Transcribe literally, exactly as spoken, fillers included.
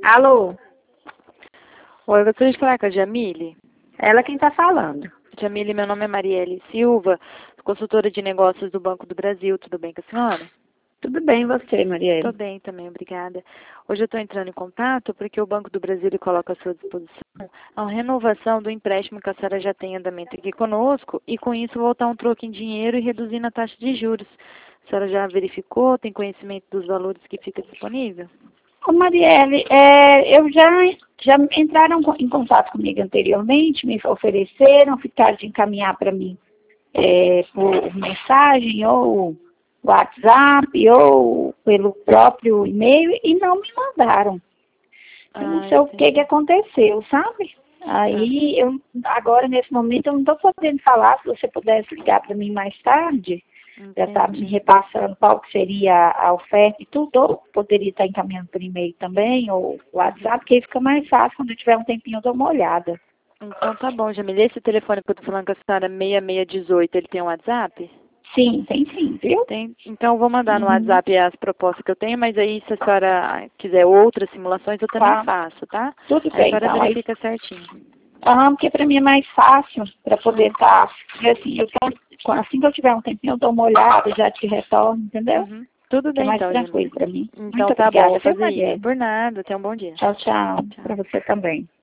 Alô? Oi, eu gostaria de falar com a Jamile. Ela quem está falando. Jamile, meu nome é Marielle Silva, consultora de negócios do Banco do Brasil. Tudo bem com a senhora? Tudo bem, e você, Estou Marielle? bem também, obrigada. Hoje eu estou entrando em contato porque o Banco do Brasil ele coloca à sua disposição a renovação do empréstimo que a senhora já tem em andamento aqui conosco e com isso voltar um troco em dinheiro e reduzindo a taxa de juros. A senhora já verificou, tem conhecimento dos valores que fica disponível? Ô, Marielle, é, eu já, já entraram em contato comigo anteriormente, me ofereceram, ficaram de encaminhar para mim é, por mensagem ou WhatsApp ou pelo próprio e-mail e não me mandaram. Eu não Ah, sei o que, entendi. que aconteceu, sabe? Aí, eu, agora, nesse momento, eu não estou podendo falar. Se você pudesse ligar para mim mais tarde, já está me Entendi. repassando qual que seria a oferta e tudo, ou poderia estar encaminhando por e-mail também, ou WhatsApp, porque aí fica mais fácil. Quando eu tiver um tempinho, eu dou uma olhada. Então tá bom, Jamile. Esse telefone que eu tô falando com a senhora, seis seis um oito, ele tem um WhatsApp? Sim, tem sim, viu? Tem. Então eu vou mandar no Uhum. WhatsApp as propostas que eu tenho, mas aí se a senhora quiser outras simulações, eu também Tá. faço, tá? Tudo Aí a bem, senhora então. Aí, verifica certinho. ah, porque para mim é mais fácil, para poder Hum. estar, assim, eu tô, assim que eu tiver um tempinho, eu dou uma olhada, já te retorno, entendeu? Uhum. Tudo Que é bem mais então, tranquilo Jamile. para mim. Então Muito tá bom, obrigada, vou viu, fazer isso. Marielle? Por nada, tenha um bom dia. Tchau, tchau. Tchau. Para você também.